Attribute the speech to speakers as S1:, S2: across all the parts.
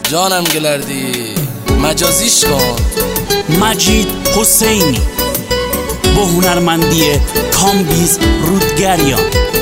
S1: جانم گلردی مجازیش کن.
S2: مجید حسینی با هنرمندی کامبیز رودگریان.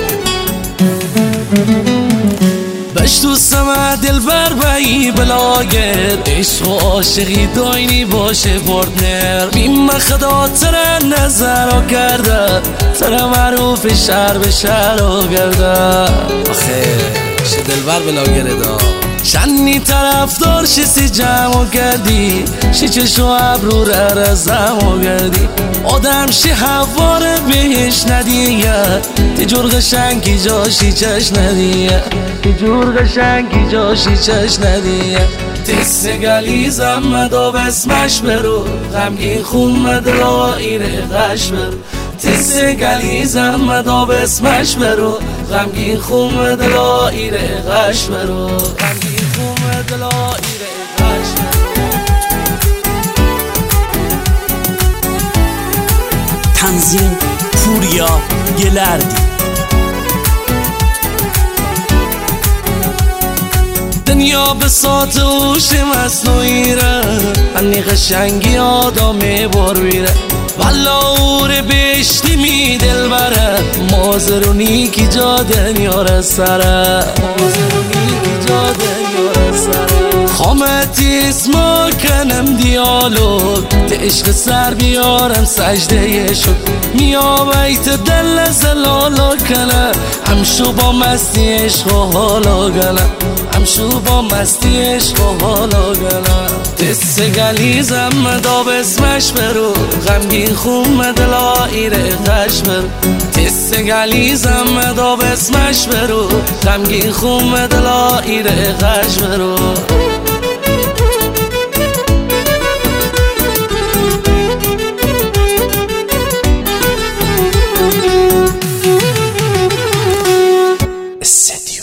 S1: بش تو سمه دل بر بایی بلاگر، عشق و عاشقی داینی باشه پارتنر. بیم خدا تره نظر کرده، تره معروف شهر به شهر کرده. آخه شه دل بر بلاگره دا چندی طرفدار سی جمع کردی، شی چشم و ابرو رزم کردی. آدم شی حواره بهش ندیه، تی جور قشنگی جاشی چش ندیه، تی جور قشنگی جاشی چش ندیه. تست گلیزم مداب اسمش برو، غمگین خون مدلا ایره غش برو. تست گلیزم مداب اسمش برو، غمگین خون مدلا ایره غش برو. غمگین خون مدلا ایره غش برو.
S2: تنظیم پوریا گلردی.
S1: دنیا به سات اوش مصنوعی ره، هنی قشنگی آدم بار بیره. والا اور بشتی می دل بره، مازرونی کی جا دنیا را سره، مازرونی کی جا دنیا را سره. خامتی اسما کنم دیالوگ، ته عشق سر بیارم سجده شد. میا بیت دل زلالا کنه، همشو با مستی عشق و حالا گله، همشو با مستی عشق و حالا گله. دست گلیزم مداب اسمش برو، غمگین خون مدلا ایره غش برو. دست گلیزم مداب اسمش برو، غمگین خون مدلا ایره غش برو. استدی